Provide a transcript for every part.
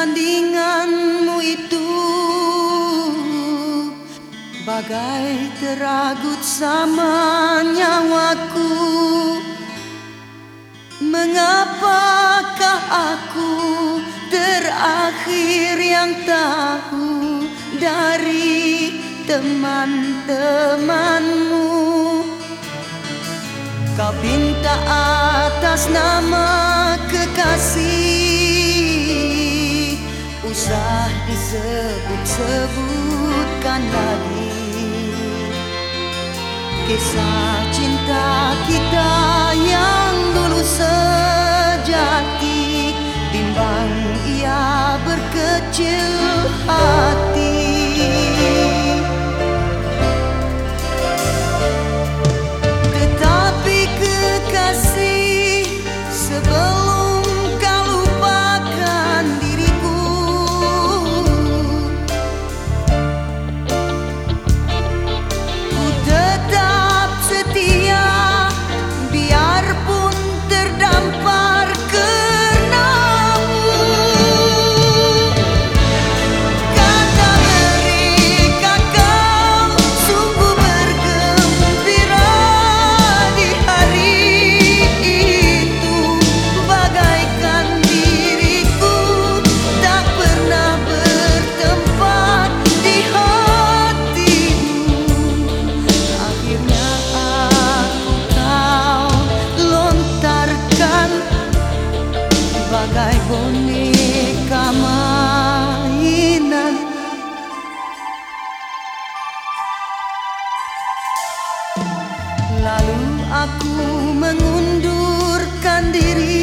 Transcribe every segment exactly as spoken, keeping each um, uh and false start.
Tandinganmu itu bagai teragut sama nyawaku. Mengapakah aku terakhir yang tahu dari teman-temanmu? Kau pinta atas nama kekasih, usah disebut-sebutkan lagi kisah cinta kita yang dulu sejati. Bimbang ia berkecil hati. Tetapi kekasih, sebelum kau lupakan diriku, ku tetap setia biarpun terdampar karenamu. Kata mereka kau sungguh bergembira di hari itu, bagaikan diriku tak pernah bertempat di hatimu. Akhirnya aku kau lontarkan bagai boneka mainan. Lalu aku mengundurkan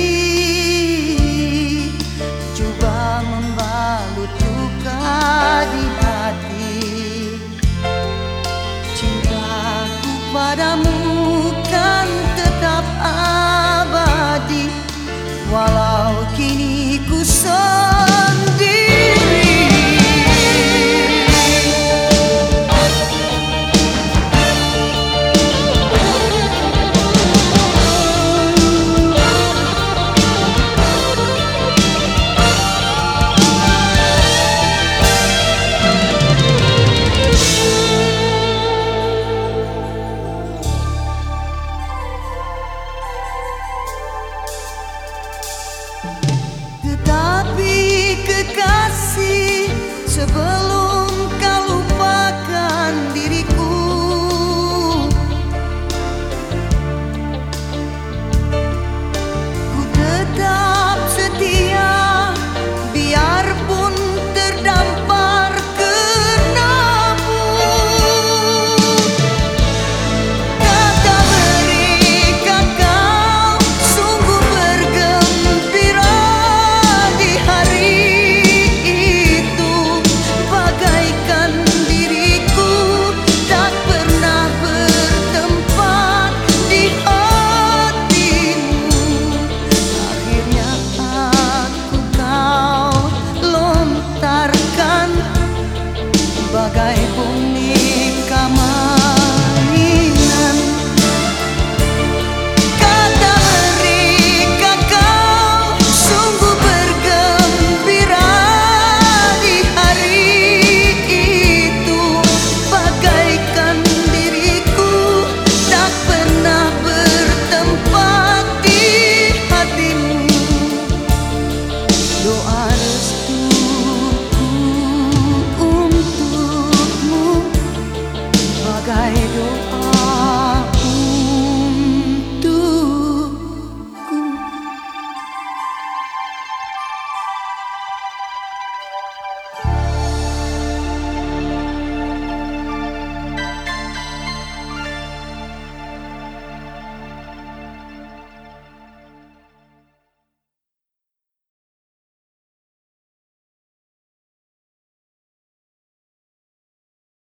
diri, coba membalut luka di hati. Cintaku padamu